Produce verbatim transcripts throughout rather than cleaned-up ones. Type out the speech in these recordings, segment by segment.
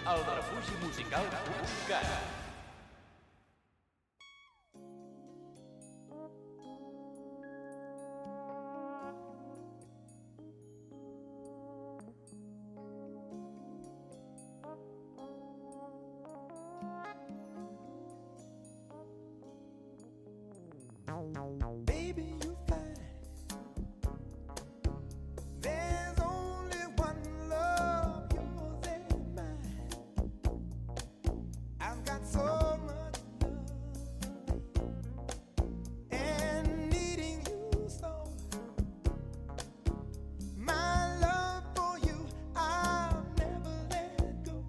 El refugi musical punt cat. Baby, you fine. There's only one love, yours and mine. I've got so much love and needing you so. My love for you, I'll never let go.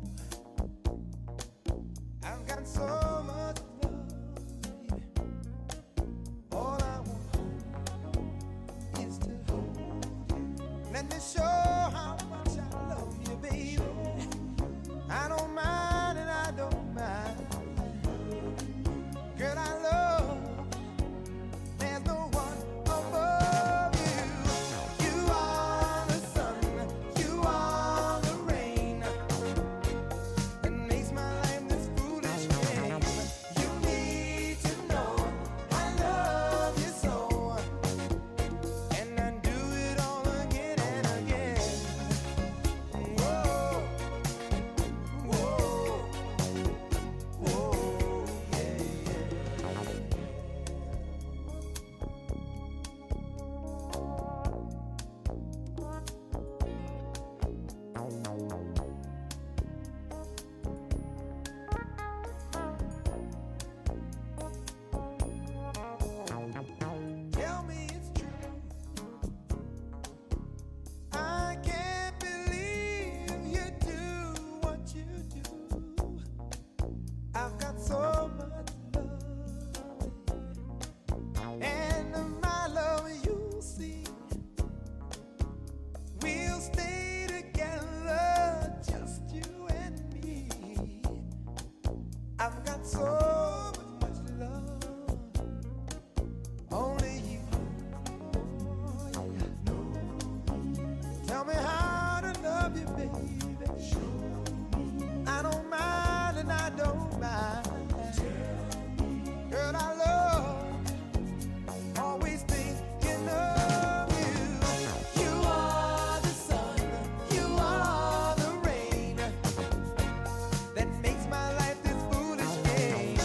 I've got so much love, baby. All I want is to hold you. Let me show how much I love you, baby. I don't mind and I don't mind. Girl, I love. There's no one above you. You are the sun, you are the rain. It makes my life this foolish game. You need to know I love you so, and I do it all again and again. Whoa, whoa, whoa, yeah, yeah. Tell me it's true. I can't believe you do what you do. I've got so much love, and my love you see. We'll stay together, just you and me. I've got so much love. Only you. Oh, yeah. Tell me how to love you, baby. I don't mind and I don't mind. Girl, I love. Always thinking of you. You are the sun, you are the rain that makes my life this foolish game.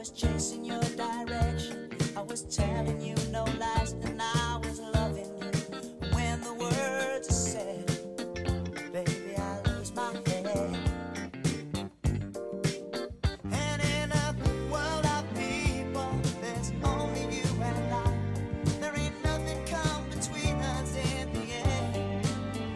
was chasing your direction. I was telling you no lies, and I was loving you. When the words are said, baby, I lose my head. And in a world of people, there's only you and I. There ain't nothing come between us in the end.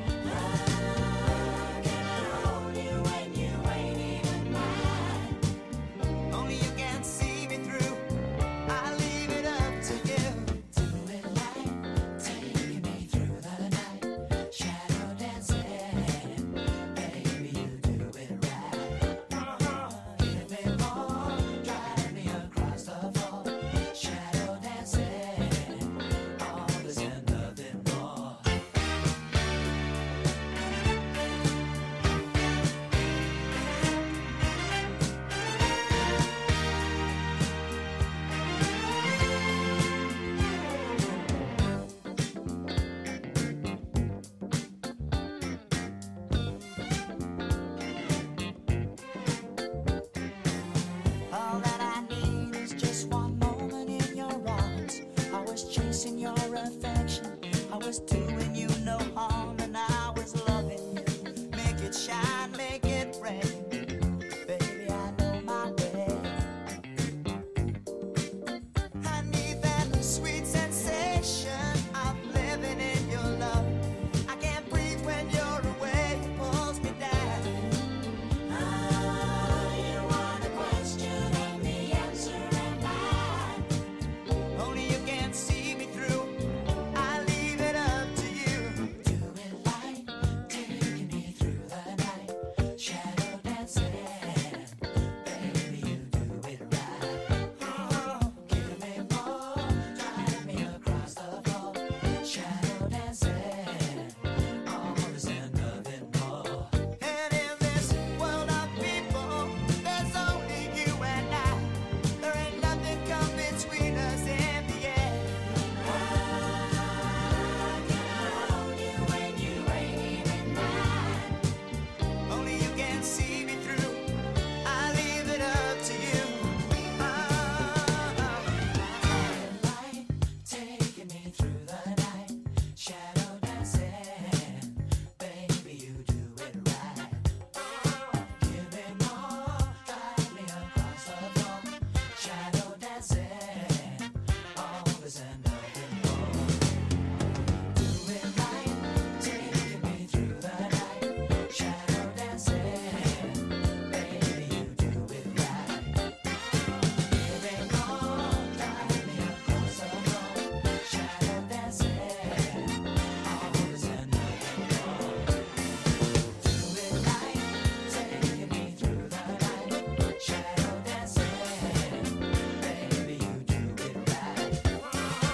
How can I hold you when you ain't even mine? Only you can see me through. I leave it up to you. Do it right, taking me through the night. Shadow dancing, baby, you do it right. Give me more, drive me across the floor. Shadow dancing, all this and nothing more. All that I need is just one moment in your arms. I was chasing your affection. I was doing you no harm, and I was loving you. Make it shine, make it rain. Baby, I know my way. I need that sweet sensation of living in your love. I can't breathe when you're away. It pulls me down. Ah, you want a question and the answer am I. Only you can see me through. I leave it up to you. Do it right, taking me through the night. Shadow dancing, baby, you do it right. Oh, give me more, drive me across the floor. Shadow dancing, all this and nothing more. And in this world of people, there's only you and I. There ain't nothing come between us in the end. How can I hold you when you ain't even mine? Only you can see me through. I leave it up to you. Light taking me through the night. Shadow dancing, baby, you do it right. Give me more, drive me across the floor. Shadow dancing, all this and nothing more. Do it right, taking me through the night. Shadow dancing, baby, you do it right. Give me more, drive me across the floor. Shadow dancing, all this and nothing more. Do it right, taking me through the night. Shadow dancing, baby, you do it right. Give me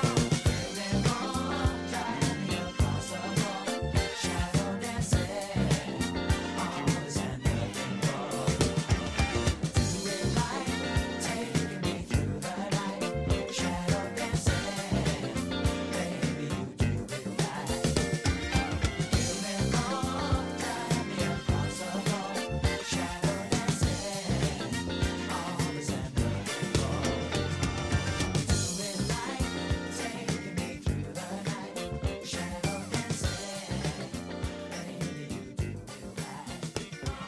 more, drive me across the floor. Shadow dancing, all this and nothing more. Do it right, taking me through the night. Shadow dancing, baby, you do it right. Give me more, drive me across the floor. Shadow dancing, all this and nothing more. Do it right, taking me through the night. Shadow dancing, baby, you do it right. Give me more,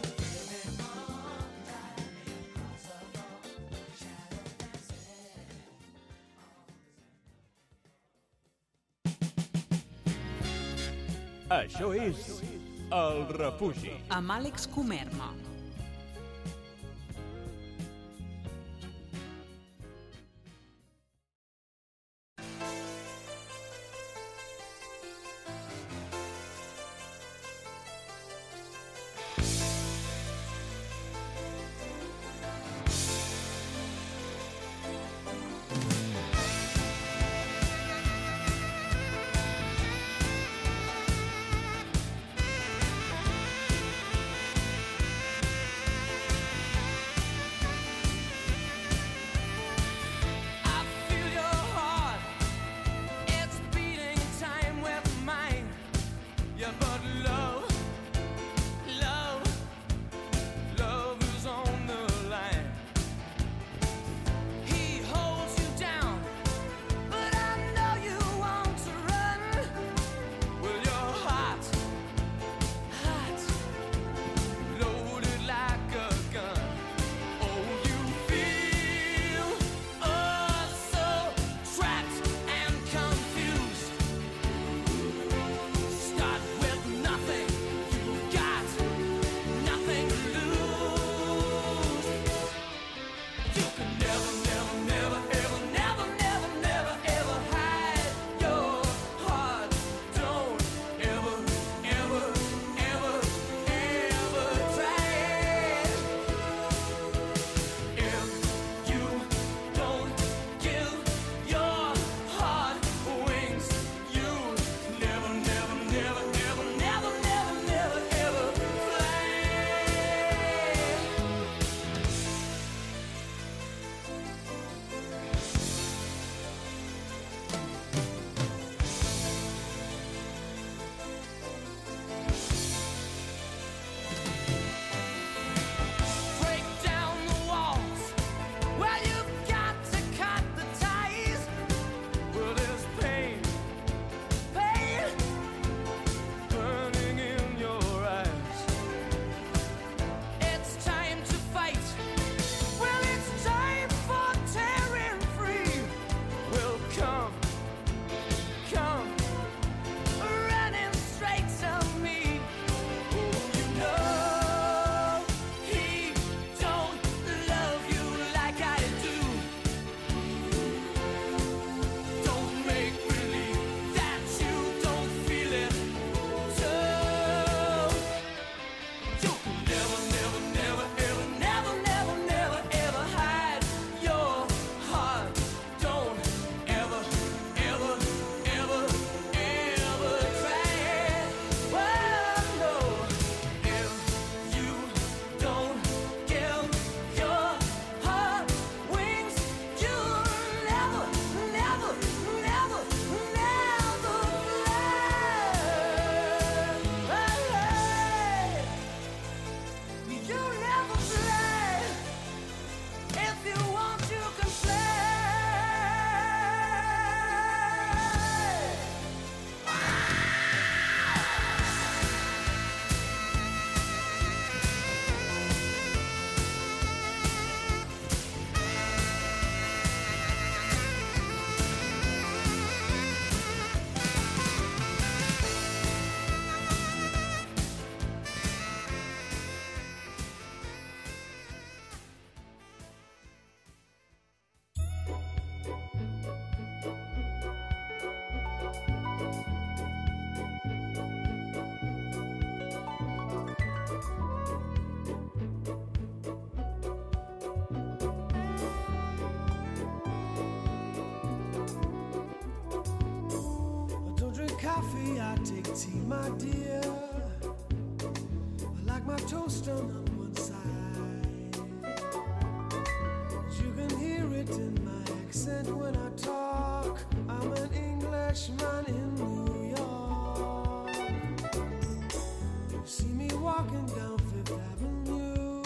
drive me across the floor. Shadow dancing. Això és El Refugi. Amb Àlex Comerma. tea, my dear. I like my toast done on one side. You can hear it in my accent when I talk. I'm an Englishman in New York. You see me walking down Fifth Avenue,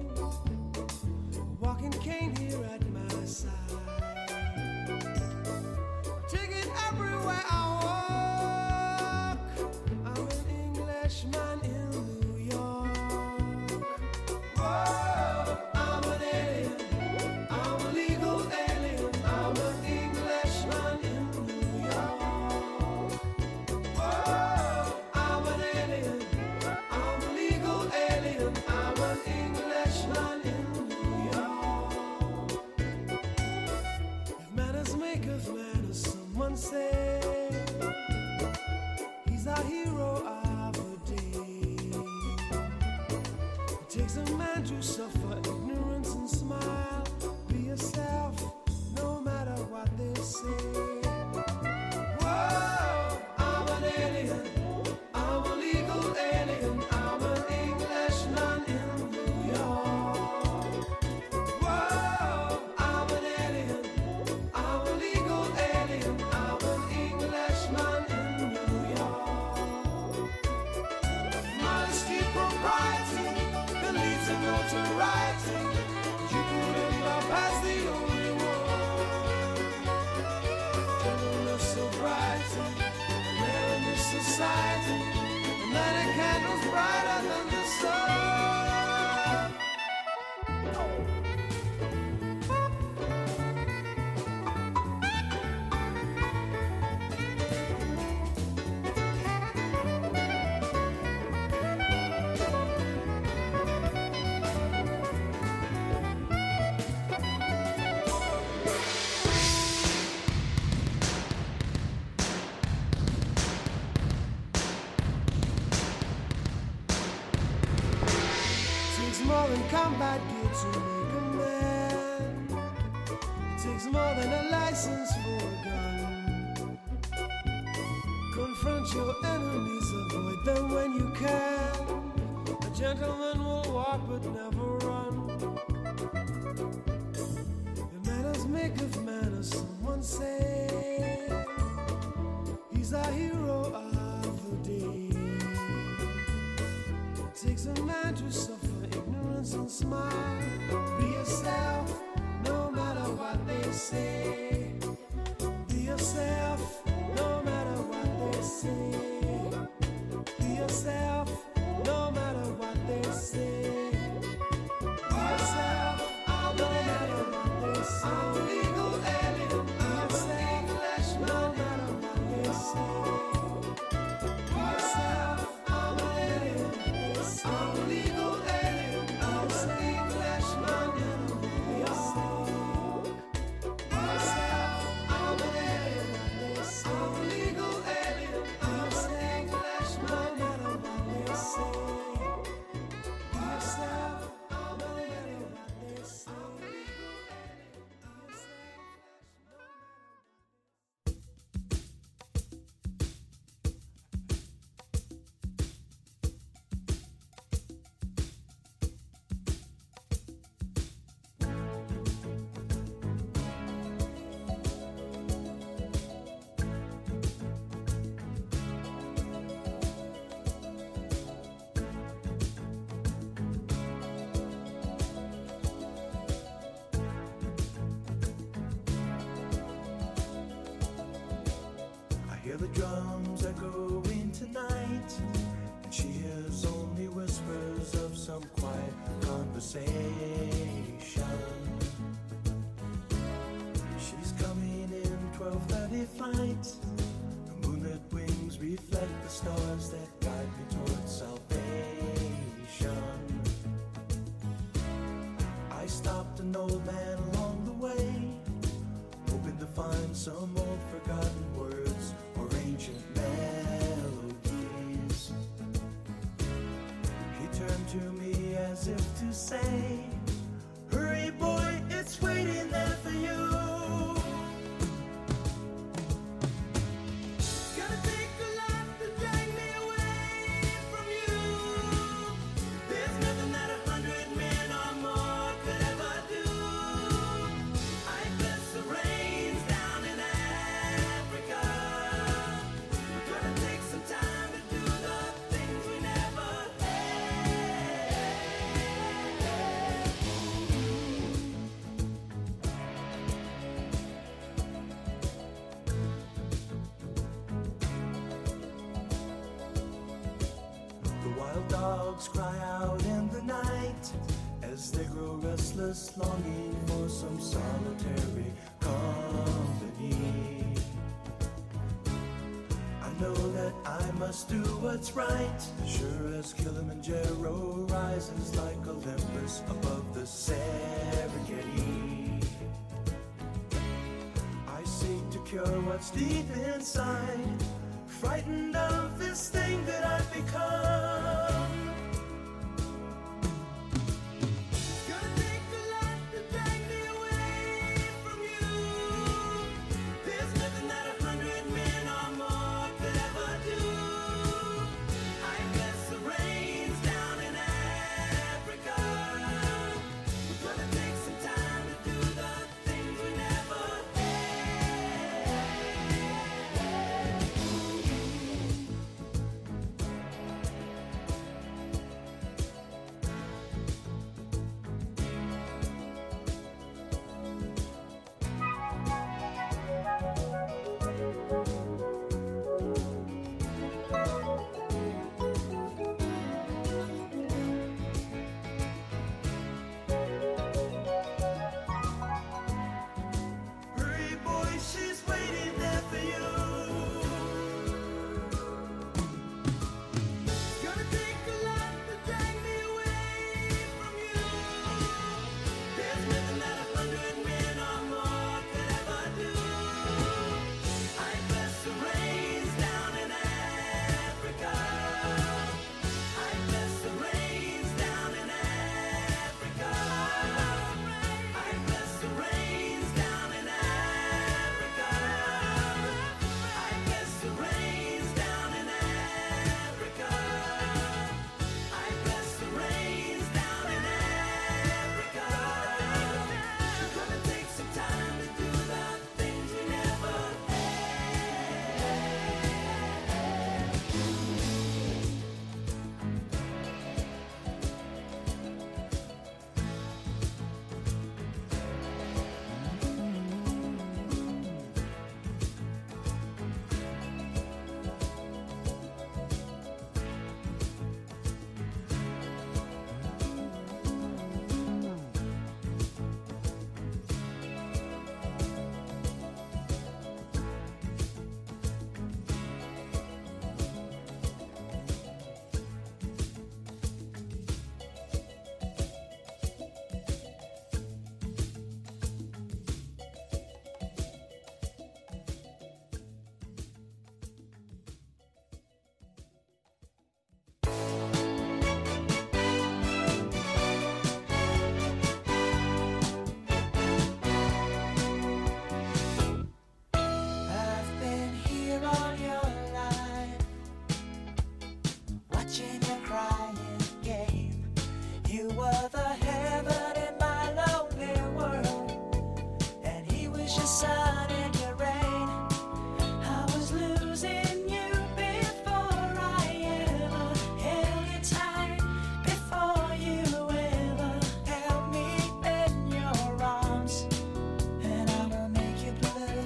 a walking cane here at my side. Take it everywhere I walk. I'm an Englishman in New York. Whoa, I'm an alien. I'm a legal alien. I'm an Englishman in New York. Whoa, I'm an alien. I'm a legal alien. I'm an Englishman in New York. If manners make of manners, someone say he's a hero of the day. It takes a man to suffer ignorance and smile. Be yourself, no matter what they say. Whoa, I'm an alien. I'm a legal alien. I'm an Englishman in New York. Whoa, I'm an alien. I'm a legal alien. I'm an Englishman in New York. Modesty, propriety, the leads in notoriety. You couldn't bypass the only one. Gentleness, sobriety, rare in this society. The night a candle's brighter than the sun. Takes more than combat gear to make a man. It takes more than a license for a gun. Confront your enemies, avoid them when you can. A gentleman will walk but never run. The manners make of manners, someone say. He's a hero of the day. It takes a man to suffer ignorance and smile. Be yourself, no matter what they say. Be yourself, no matter what they say. Be yourself, no matter what they say. Be yourself, no matter what they say. I'm a legal alien. Be yourself, no matter what they say. Be yourself, I'm an alien. I'm a legal alien. I'm an Englishman in New York. Be yourself, I'm an alien. I'm a legal alien. I'm an Englishman, no matter what they say. Be yourself, I'm an alien. I'm a legal alien. Be yourself, no matter. I hear the drums echoing tonight, and she hears only whispers of some quiet conversation. She's coming in twelve thirty flight. The moonlit wings reflect the stars that guide me towards salvation. I stopped an old man along the way, hoping to find some old forgotten words or ancient melodies. He turned to me as if to say, hurry boy, it's waiting there for you. Gonna take a lot to drag me dogs cry out in the night as they grow restless, longing for some solitary company. I know that I must do what's right, sure as Kilimanjaro rises like Olympus above the Serengeti. I seek to cure what's deep inside, frightened of this thing that I've become. Gonna take a lot to drag me away from you. There's nothing that a hundred men or more could ever do. I guess the rain's down in Africa. We're gonna take some time to do the things we never Hurry, boy, she's waiting there for you. Gonna take a lot to drag me away from you. There's nothing that a hundred men or more could ever do. I bless the rains down in Africa. I bless the rains down in Africa. I bless the rains down in Africa. I bless the rains down in Africa. I bless the rains down in Africa. We're gonna take some time to do the things we never I've been here all your life, watching your crying game. You were the heaven in my lonely world, and he was your sun and your rain. I was losing you before I ever held you tight, before you ever held me in your arms, and I will make you blue.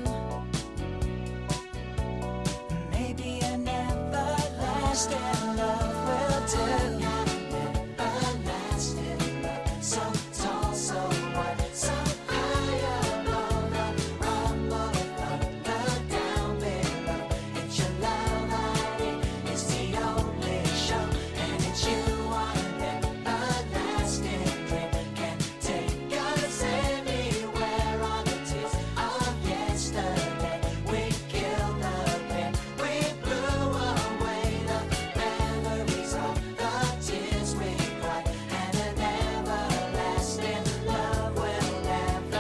Maybe an everlasting love will do. Everlasting love, so tall, so wide, so high above the rumble of the down below. It's your love I need, it's the only show, and it's you on an everlasting dream. Can take us anywhere on the tears of yesterday. We killed the pain, we blew away the memories of the tears we cried, and an everlasting love will never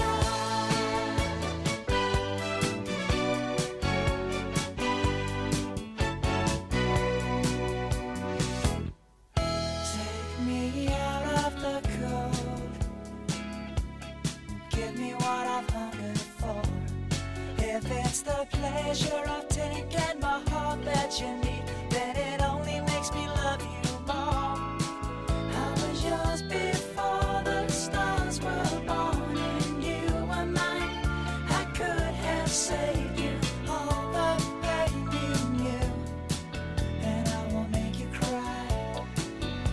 Take me out of the cold, give me what I've hungered for. If it's the pleasure of taking my heart that you need, then it only makes me love you more. I was yours before the stars were born, and you were mine. I could have saved you all the pain you knew, and I will make you cry.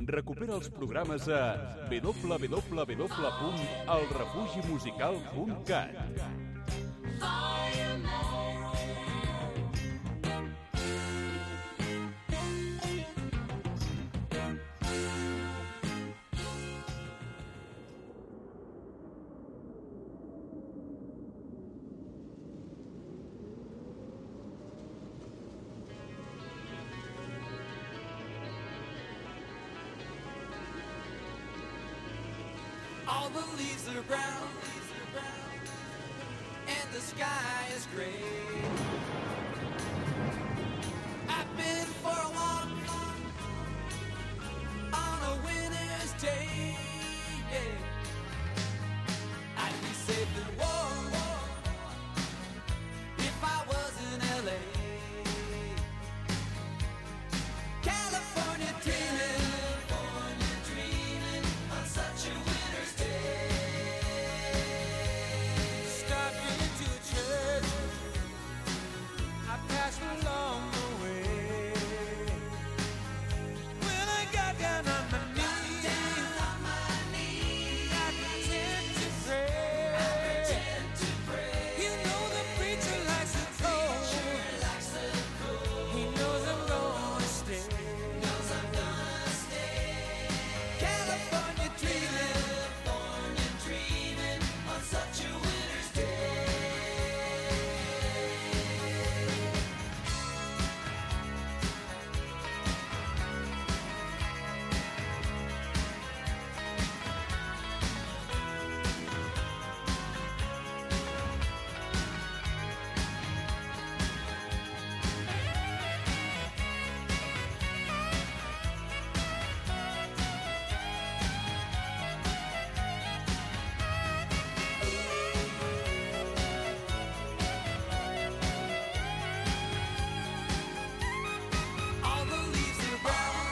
Recupera els programes a w w w punt el refugi musical punt cat. All the leaves are brown, and the sky is gray. I've been for a walk on a winter's day. I'd be safe and warm if I was in L A. California dreaming, California dreaming on such a winter's day. Stopped into church, I passed along the way. When I got down on my knees, down on my knees, I pretend to pray. I pretend to pray. You know the preacher likes the cold. Likes the cold. He knows I'm gonna stay. Knows I'm gonna stay. California dreaming, California dreaming on such a winter's day. All the leaves are brown,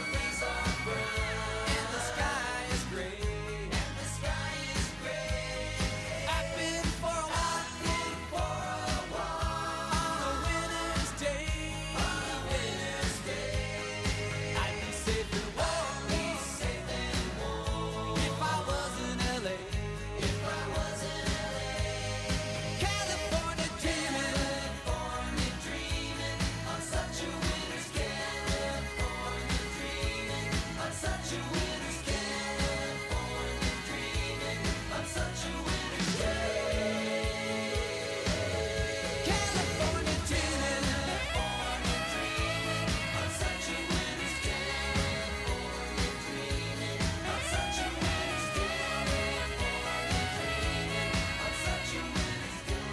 and the sky is gray. And the sky is gray. I've been for a walk, been for a walk on a winter's day. On a winter's day. I'd be safe and warm, be safe and warm if I was in L A. If I was in L A. California dreaming, California dreaming on such a winter's day. California dreaming on such a winter's day. California dreaming on such a winter's day. California dreaming, California dreaming on such a winter's day. California dreaming on such a winter's day. California dreaming on such a winter's day.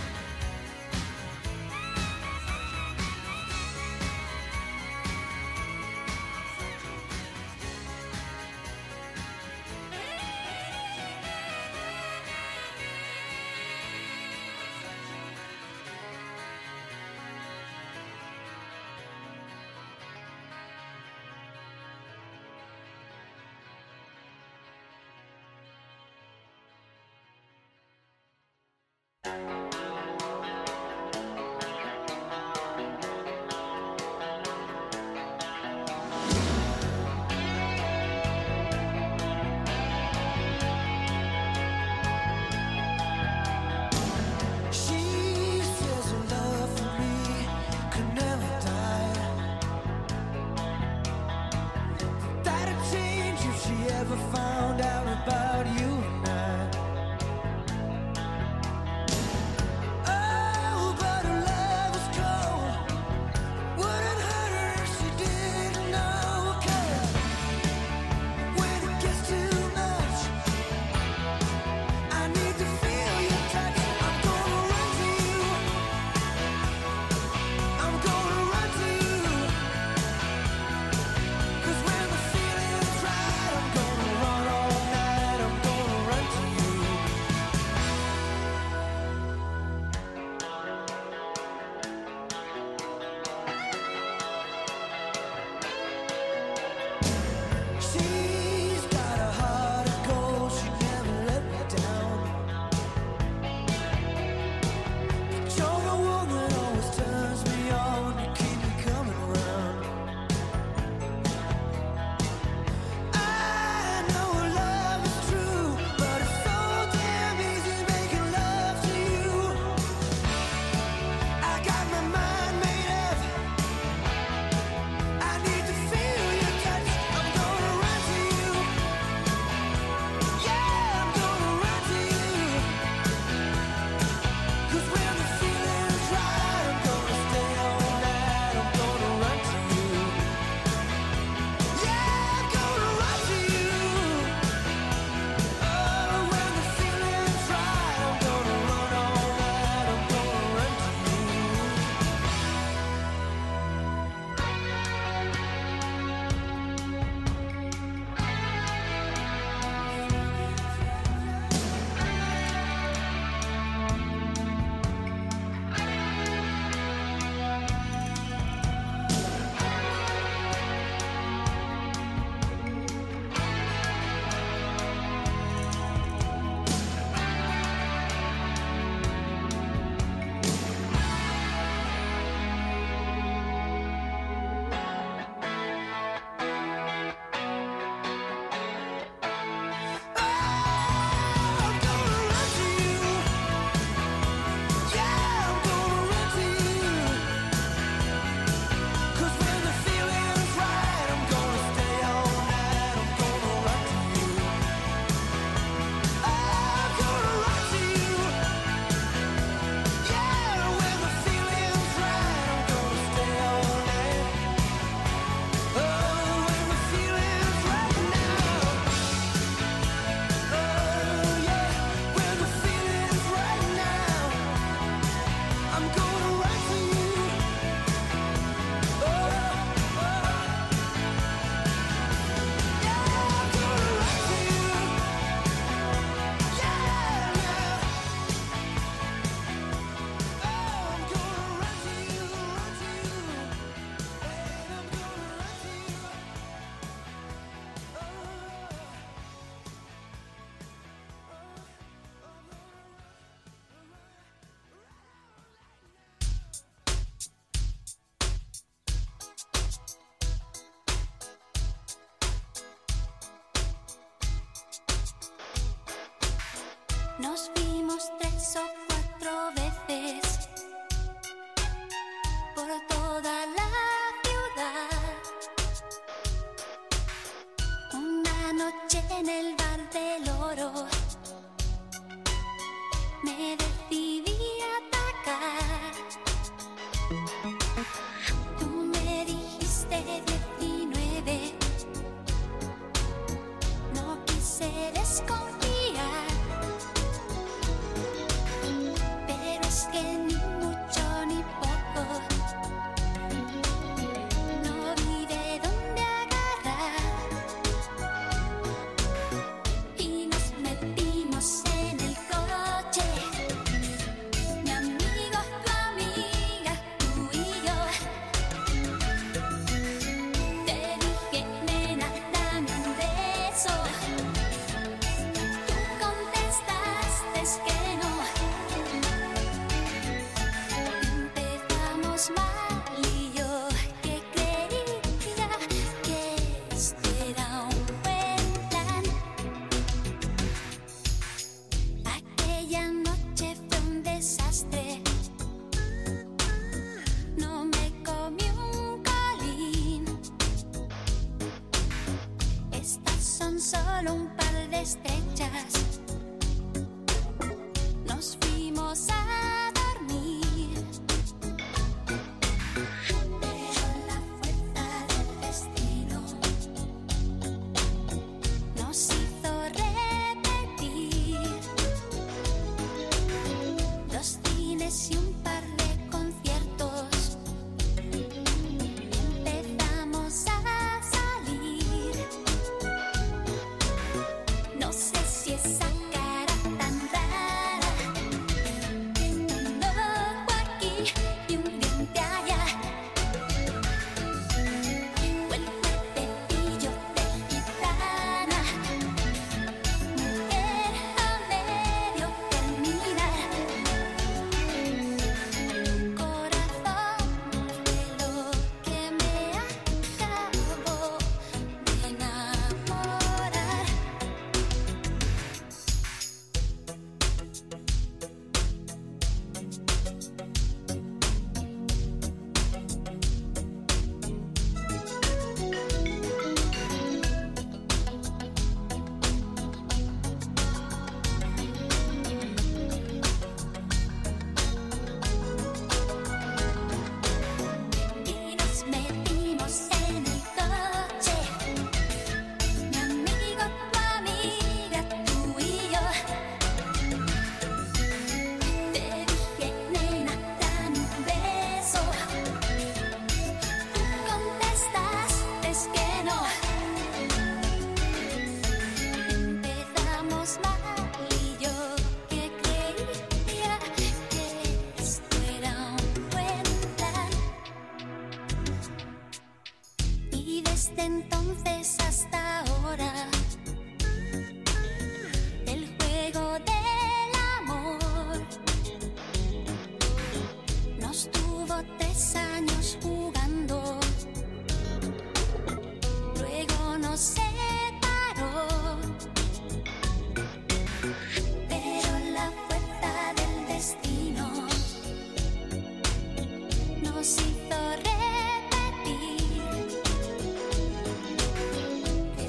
She says her love for me could never die. That'd change if she ever found out about you and I. Nos vimos tres o cuatro veces por toda la ciudad. Una noche en el bar del Oro me decidí a atacar. Tú me dijiste diecinueve, no quise desconfiar. Pero es que ni mucho ni poco, no vi de dónde agarrar. Y nos metimos en el coche, mi amigo, tu amiga, tú y yo. Te dije, nena, dame un beso. Tú contestaste que no. Empezamos mal y yo que creía que esto era un buen plan. Aquella noche fue un desastre. No me comí un colín. Estas son solo un par de estrechas. Nos fuimos a dormir. Pero la fuerza del destino nos hizo repetir dos cines y un par de conciertos. Empezamos a salir. No sé si esa cara tan rara, un ojo aquí y un diente allá, o el cuerpecillo de gitana, mujer a medio terminar. Corazón de lo que me acabo de enamorar. Y nos metimos en el coche, mi amigo, tu amiga, tú y yo. Te dije, nena, dame un beso. Tú contestaste que no. Empezamos mal y yo que creía que esto era un buen plan. Y desde entonces hasta ahora, el juego del amor nos tuvo tres años jugando. Luego nos separó, pero la fuerza del destino nos hizo repetir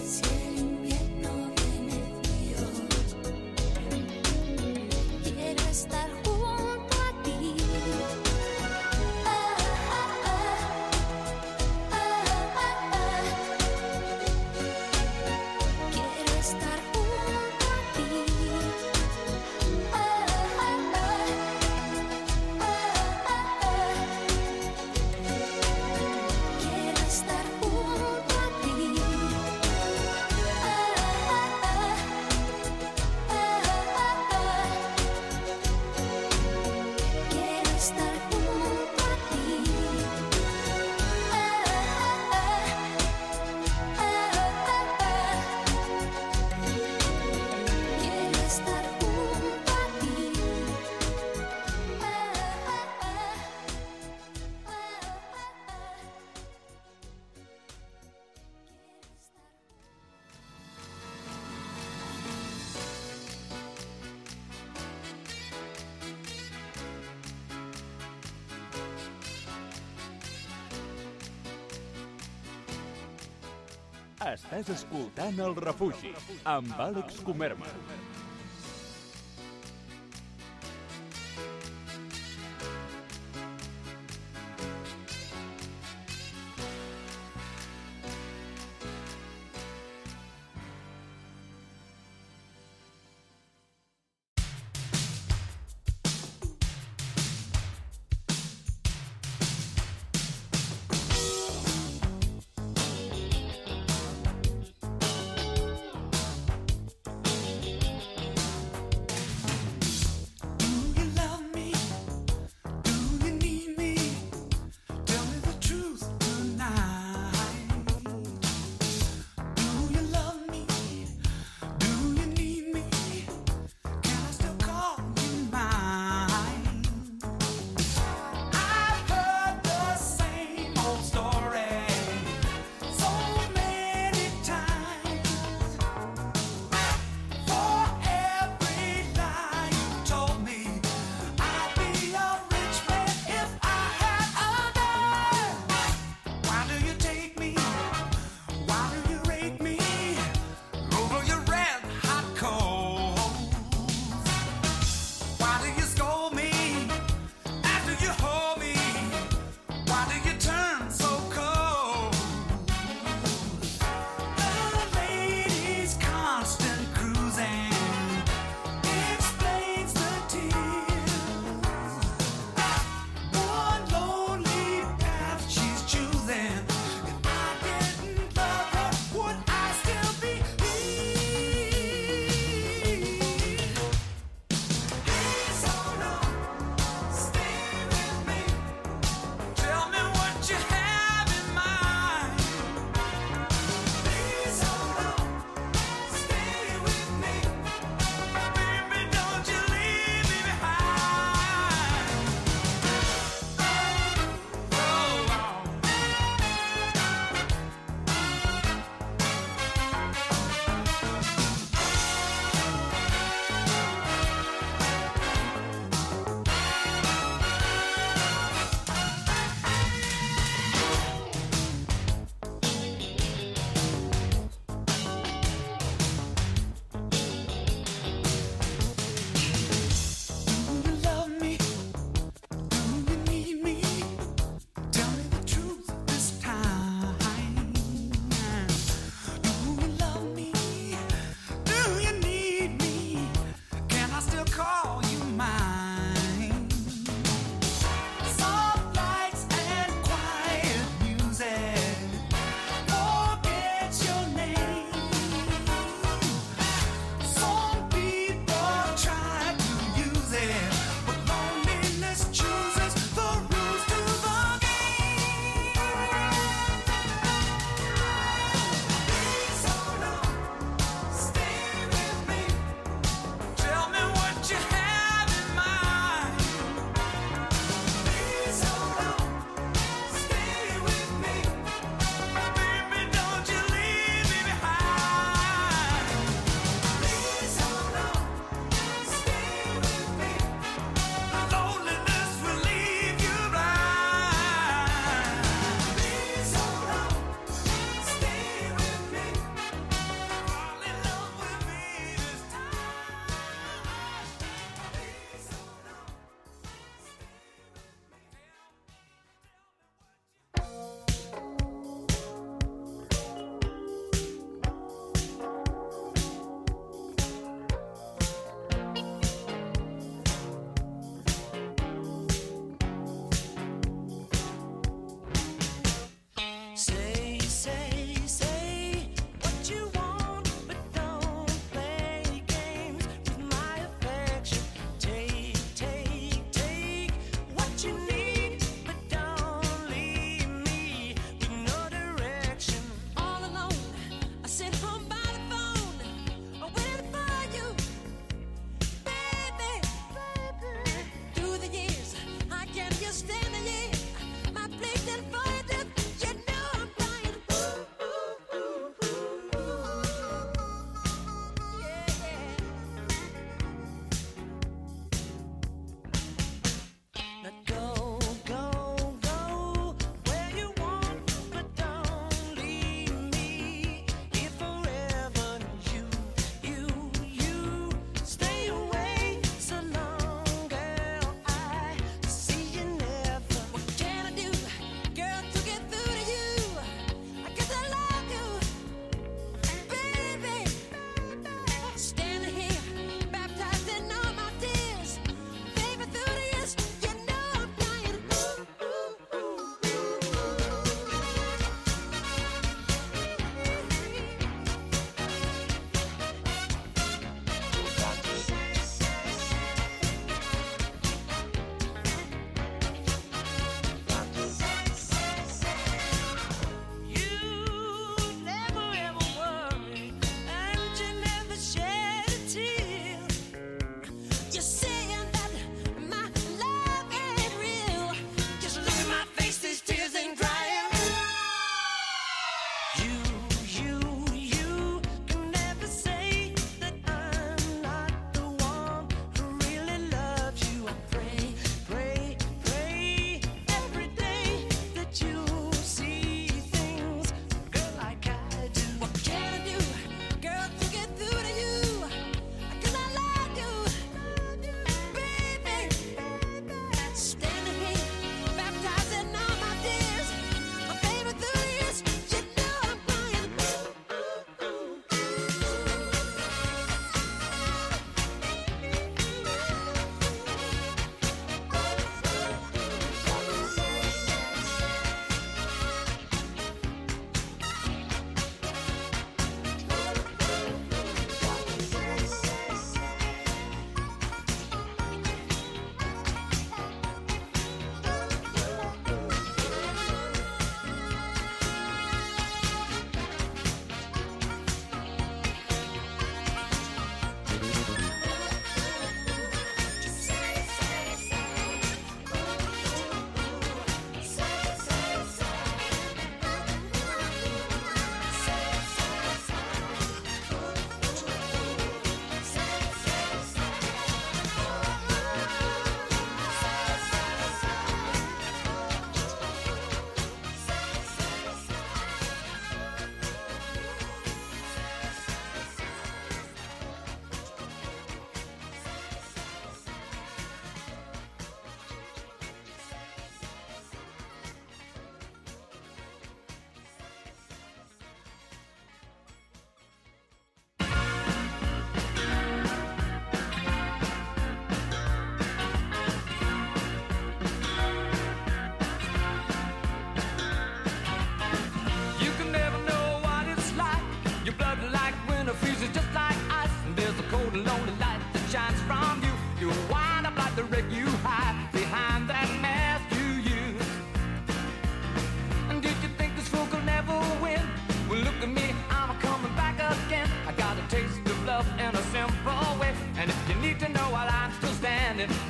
Estàs escoltant El Refugi, amb Àlex Comerma.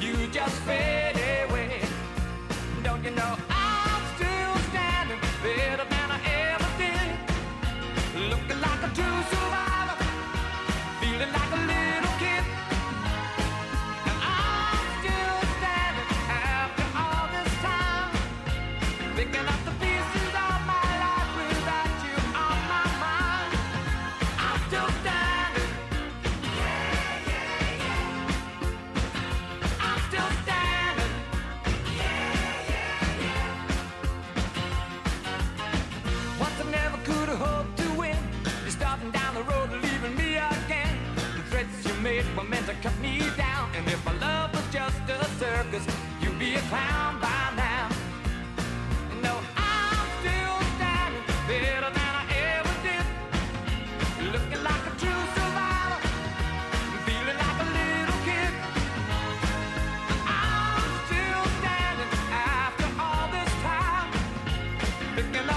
you just fade away. Don't you know I'm still standing better than I ever did, looking like a true survivor, feeling like a little kid. And I'm still standing after all this time, picking up the pieces of my life without you on my mind. I'm still standing. Yeah, yeah, yeah. I'm still standing. Yeah, yeah, yeah. Once I never could have hoped to win. You're starting down the road, leaving me again. The threats you made were meant to cut me down. And if my love was just a circus, you'd be a clown by now. No, I'm still standing better than I ever did, looking like a true survivor, feeling like a little kid. I'm still standing after all this time, picking